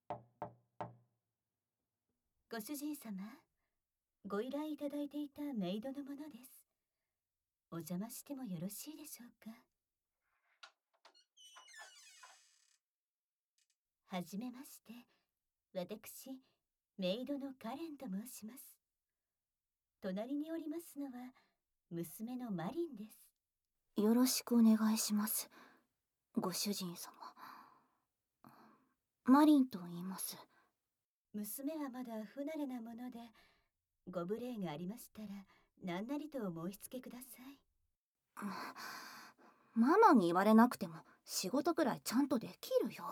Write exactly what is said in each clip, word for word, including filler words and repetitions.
ご主人様、ご依頼いただいていたメイドのものです。お邪魔してもよろしいでしょうか。はじめまして、私、メイドのカレンと申します。隣におりますのは、娘のマリンです。 よろしくお願いします、ご主人様。マリンと言います。 娘はまだ不慣れなもので、ご無礼がありましたら何なりとお申し付けください。 ママに言われなくても仕事くらいちゃんとできるよ。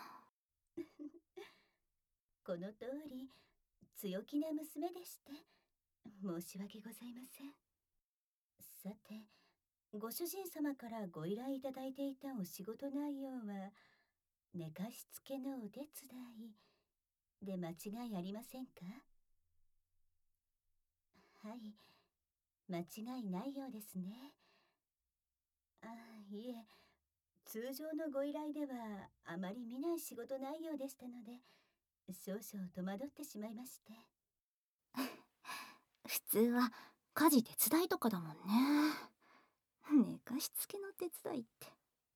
この通り強気な娘でして申し訳ございません。さて、ご主人様からご依頼いただいていたお仕事内容は寝かしつけのお手伝いで間違いありませんか？はい、間違いないようですね。あ、いえ、通常のご依頼ではあまり見ない仕事内容でしたので、少々戸惑ってしまいまして。 普通は家事手伝いとかだもんね。寝かしつけの手伝いって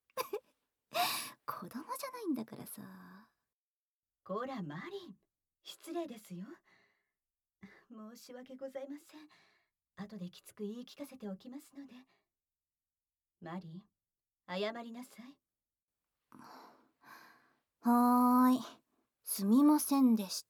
子供じゃないんだからさ。 こらマリン、失礼ですよ。申し訳ございません。後できつく言い聞かせておきますので。マリン、謝りなさい。 はーい、すみませんでした。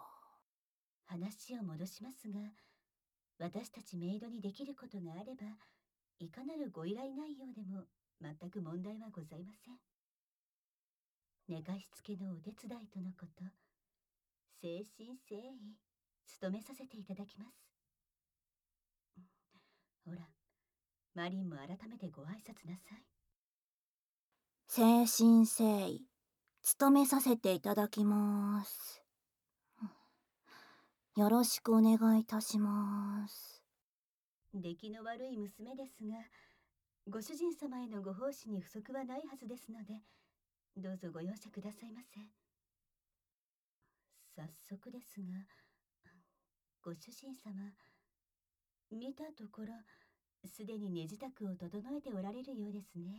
話を戻しますが、私たちメイドにできることがあれば、いかなるご依頼内容でも全く問題はございません。寝かしつけのお手伝いとのこと、誠心誠意努めさせていただきます。ほら、マリンも改めてご挨拶なさい。 誠心誠意努めさせていただきます。よろしくお願いいたします。 出来の悪い娘ですが、ご主人様へのご奉仕に不足はないはずですので、どうぞご容赦くださいませ。早速ですが、ご主人様、見たところすでに寝支度を整えておられるようですね。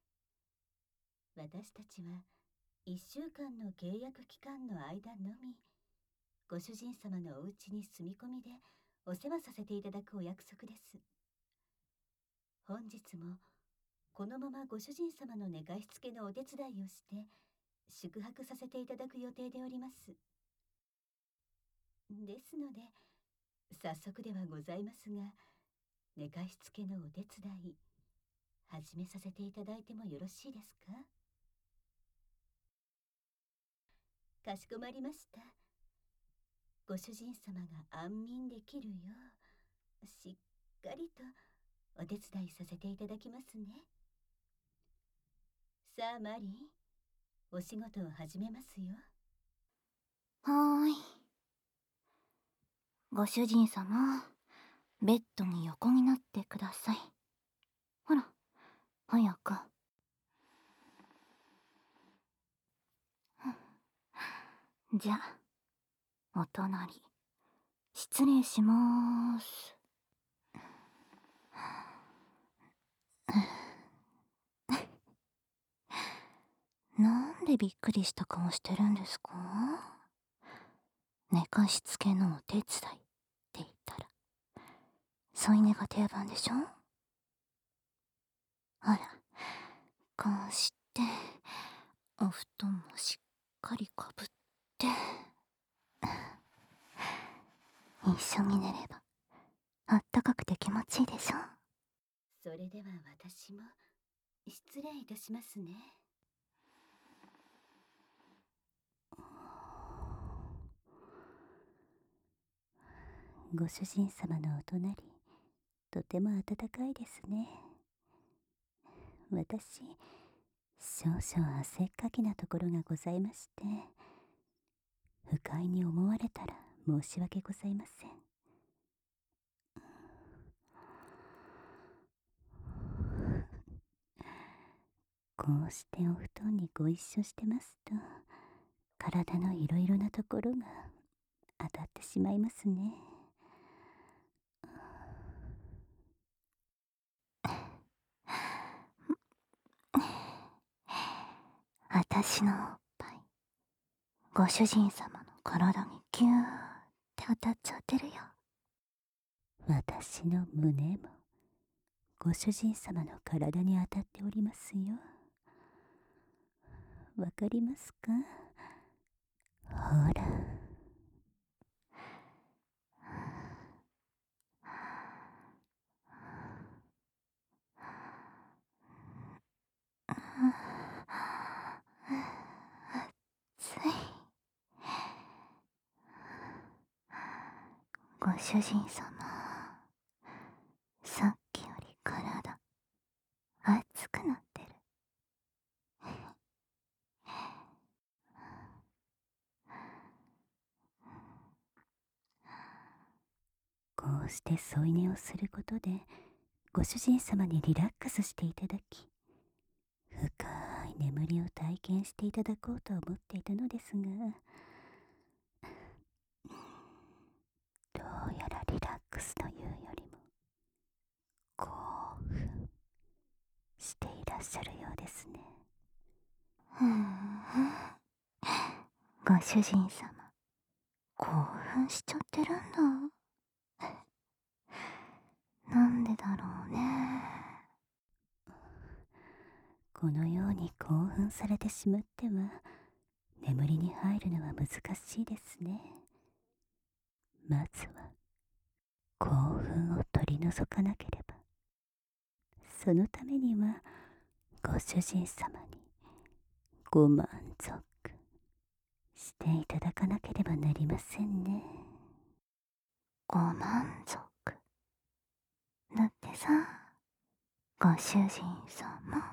私たちはいっしゅうかんの契約期間の間のみ、ご主人様のお家に住み込みでお世話させていただくお約束です。本日もこのままご主人様の寝かしつけのお手伝いをして宿泊させていただく予定でおります。ですので、早速ではございますが、寝かしつけのお手伝い始めさせていただいてもよろしいですか？かしこまりました。ご主人様が安眠できるようしっかりとお手伝いさせていただきますね。さあマリー、お仕事を始めますよ。 はーい。ご主人様、ベッドに横になってください。ほら、早く。じゃあ、お隣、失礼しまーす。なんでびっくりした顔してるんですか？寝かしつけのお手伝いって言ったら、添い寝が定番でしょ？ほら、こうして、お布団もしっかりかぶって、一緒に寝れば、あったかくて気持ちいいでしょ？ それでは私も失礼いたしますね。ご主人様のお隣、とても暖かいですね。私、少々汗っかきなところがございまして、不快に思われたら申し訳ございません。こうしてお布団にご一緒してますと、 体のいろいろなところが当たってしまいますね。 私のおっぱい、ご主人様の体にギューって当たっちゃってるよ。 私の胸もご主人様の体に当たっておりますよ。わかりますか？ほら。 ついご主人様、さっきより体熱くなってる。 こうして添い寝をすることでご主人様にリラックスしていただき、深い眠りを体験していただこうと思っていたのですが、どうやらリラックスというよりも興奮していらっしゃるようですね。 ふんご主人様、興奮しちゃってるんだ。なんでだろうね。 このように興奮されてしまっては眠りに入るのは難しいですね。まずは興奮を取り除かなければ。そのためにはご主人様にご満足していただかなければなりませんね。 ご満足だってさ、ご主人様。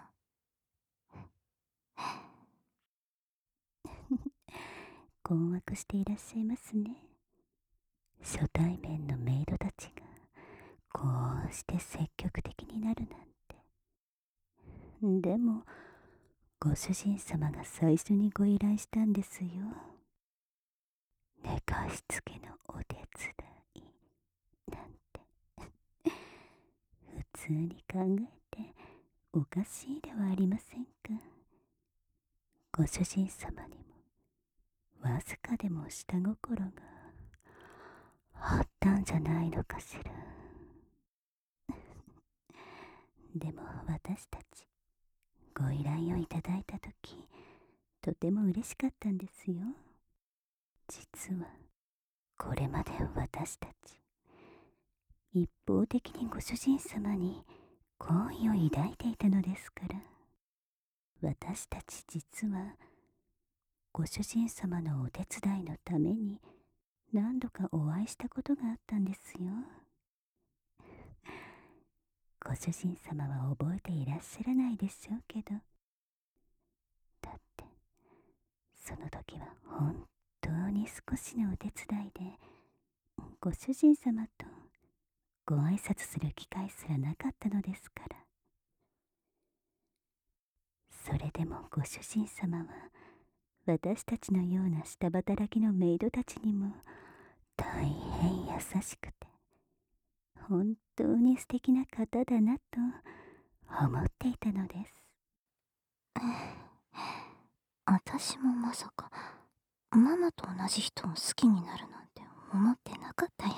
困惑していらっしゃいますね。初対面のメイドたちがこうして積極的になるなんて。でもご主人様が最初にご依頼したんですよ。寝かしつけのお手伝いなんて普通に考えておかしいではありませんか。ご主人様にもわずかでも下心があったんじゃないのかしら。でも私たちご依頼をいただいたとき、とても嬉しかったんですよ。実はこれまで私たち一方的にご主人様に好意を抱いていたのですから。私たち実はご主人様のお手伝いのために何度かお会いしたことがあったんですよ。ご主人様は覚えていらっしゃらないでしょうけど、だってその時は本当に少しのお手伝いでご主人様とご挨拶する機会すらなかったのですから。それでもご主人様は私たちのような下働きのメイドたちにも大変優しくて本当に素敵な方だなと思っていたのです。 私もまさかママと同じ人を好きになるなんて思ってなかったよ。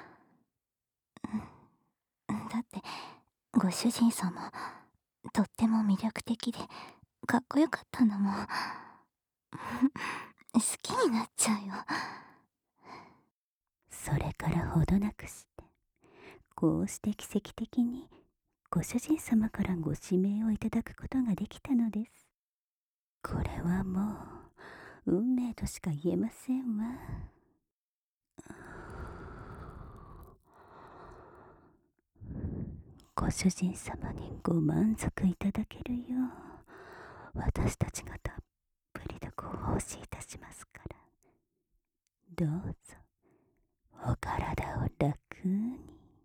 だってご主人様とっても魅力的でかっこよかったんだもん。好きになっちゃうよ。 それからほどなくしてこうして奇跡的にご主人様からご指名をいただくことができたのです。これはもう運命としか言えませんわ。ご主人様にご満足いただけるよう私たちがたっぷりとご奉仕いたしますから、どうぞお体を楽に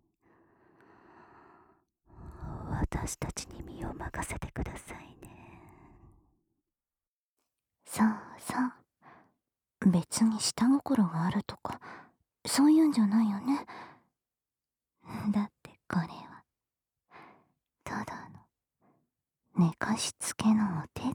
私たちに身を任せてくださいね。 そうそう、 別に下心があるとかそういうんじゃないよね。だってこれはただの寝かしつけのお手